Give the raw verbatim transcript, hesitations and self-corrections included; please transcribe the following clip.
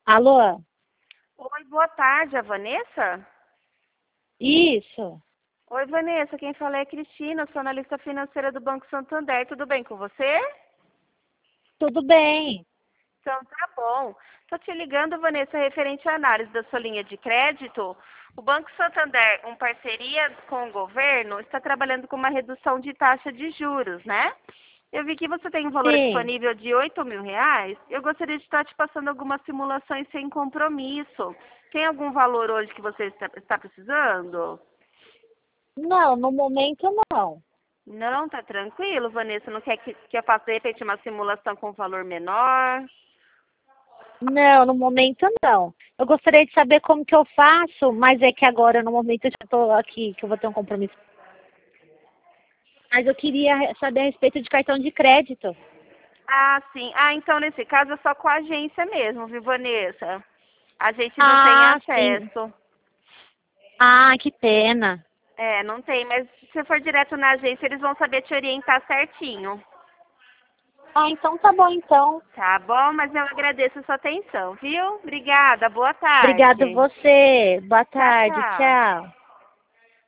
Alô? Oi, boa tarde, a Vanessa? Isso. Oi, Vanessa, quem fala é a Cristina, sou analista financeira do Banco Santander. Tudo bem com você? Tudo bem. Então tá bom. Tô te ligando, Vanessa, referente à análise da sua linha de crédito. O Banco Santander, em parceria com o governo, está trabalhando com uma redução de taxa de juros, né? Eu vi que você tem um valor Sim. disponível de oito mil reais. Eu gostaria de estar te passando algumas simulações sem compromisso. Tem algum valor hoje que você está, está precisando? Não, no momento não. Não, tá tranquilo, Vanessa. Não quer que, que eu faça, de repente, uma simulação com valor menor? Não, no momento não. Eu gostaria de saber como que eu faço, mas é que agora, no momento, eu já estou aqui, que eu vou ter um compromisso. Mas eu queria saber a respeito de cartão de crédito. Ah, sim. Ah, então, nesse caso, é só com a agência mesmo, viu, Vanessa? A gente não tem Ah, sim. acesso. Ah, que pena. É, não tem, mas se for direto na agência, eles vão saber te orientar certinho. Ah, então tá bom, então. Tá bom? Mas eu agradeço a sua atenção, viu? Obrigada, boa Obrigado tarde. você. Boa Tchau, tarde. tchau. Tchau.